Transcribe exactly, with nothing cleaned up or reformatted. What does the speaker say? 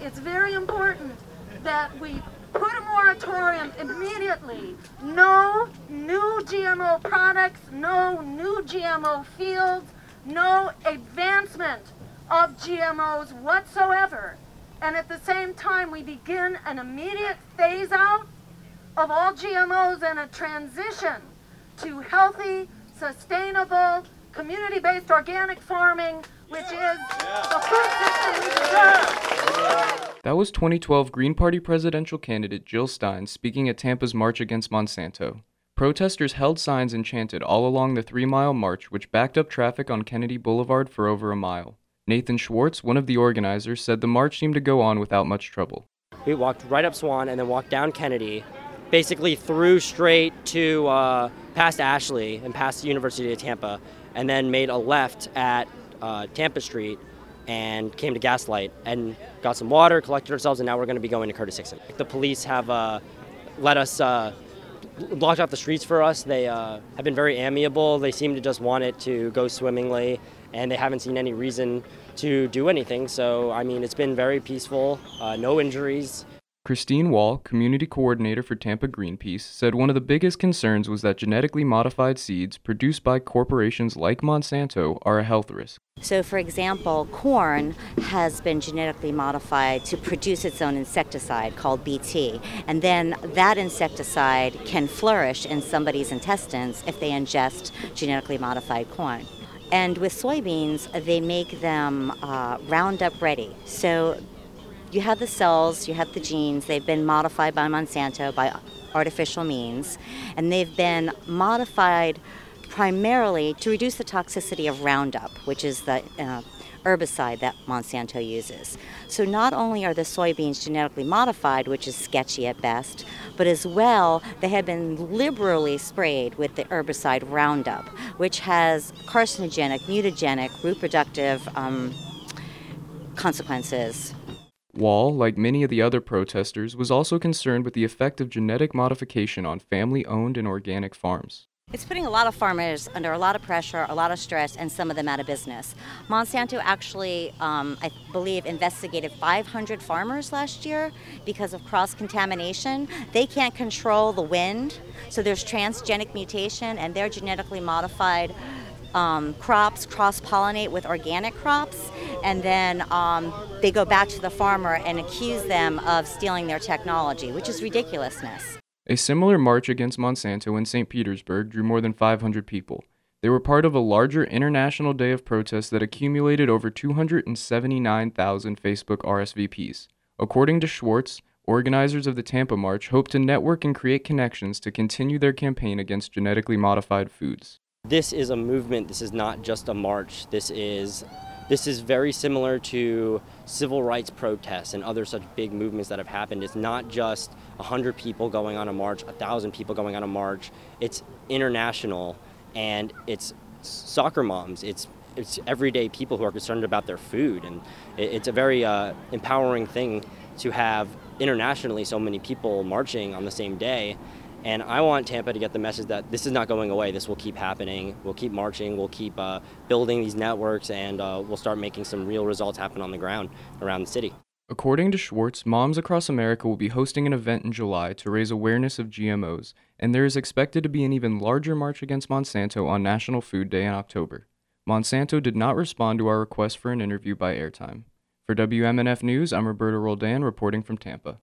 it's very important that we put a moratorium immediately. No new G M O products, no new G M O fields, no advancement of G M Os whatsoever. And at the same time, we begin an immediate phase out of all G M Os and a transition to healthy, sustainable, community-based organic farming, which is the food system we deserve. That was twenty twelve Green Party presidential candidate Jill Stein speaking at Tampa's March Against Monsanto. Protesters held signs and chanted all along the three-mile march, which backed up traffic on Kennedy Boulevard for over a mile. Nathan Schwartz, one of the organizers, said the march seemed to go on without much trouble. We walked right up Swan and then walked down Kennedy, basically through straight to uh, past Ashley and past the University of Tampa, and then made a left at uh, Tampa Street and came to Gaslight and got some water, collected ourselves, and now we're going to be going to Curtis Hickson. The police have uh, let us, uh, blocked off the streets for us. They uh, have been very amiable. They seem to just want it to go swimmingly, and they haven't seen any reason to do anything. So, I mean, it's been very peaceful, uh, no injuries. Christine Wall, community coordinator for Tampa Greenpeace, said one of the biggest concerns was that genetically modified seeds produced by corporations like Monsanto are a health risk. So, for example, corn has been genetically modified to produce its own insecticide called B T, and then that insecticide can flourish in somebody's intestines if they ingest genetically modified corn. And with soybeans, they make them uh, Roundup ready. So you have the cells, you have the genes, they've been modified by Monsanto by artificial means, and they've been modified primarily to reduce the toxicity of Roundup, which is the uh, herbicide that Monsanto uses. So not only are the soybeans genetically modified, which is sketchy at best, but as well, they have been liberally sprayed with the herbicide Roundup, which has carcinogenic, mutagenic, reproductive um, consequences. Wall, like many of the other protesters, was also concerned with the effect of genetic modification on family-owned and organic farms. It's putting a lot of farmers under a lot of pressure, a lot of stress, and some of them out of business. Monsanto actually, um, I believe, investigated five hundred farmers last year because of cross-contamination. They can't control the wind, so there's transgenic mutation, and they're genetically modified um, crops cross-pollinate with organic crops, and then um, they go back to the farmer and accuse them of stealing their technology, which is ridiculousness. A similar march against Monsanto in Saint Petersburg drew more than five hundred people. They were part of a larger international day of protests that accumulated over two hundred seventy-nine thousand Facebook R S V Ps. According to Schwartz, organizers of the Tampa March hope to network and create connections to continue their campaign against genetically modified foods. This is a movement. This is not just a march. This is This is very similar to civil rights protests and other such big movements that have happened. It's not just one hundred people going on a march, one thousand people going on a march. It's international, and it's soccer moms. It's it's everyday people who are concerned about their food, and it's a very uh, empowering thing to have internationally so many people marching on the same day. And I want Tampa to get the message that this is not going away. This will keep happening. We'll keep marching. We'll keep uh, building these networks, and uh, we'll start making some real results happen on the ground around the city. According to Schwartz, Moms Across America will be hosting an event in July to raise awareness of G M Os, and there is expected to be an even larger march against Monsanto on National Food Day in October. Monsanto did not respond to our request for an interview by Airtime. For W M N F News, I'm Roberto Roldan reporting from Tampa.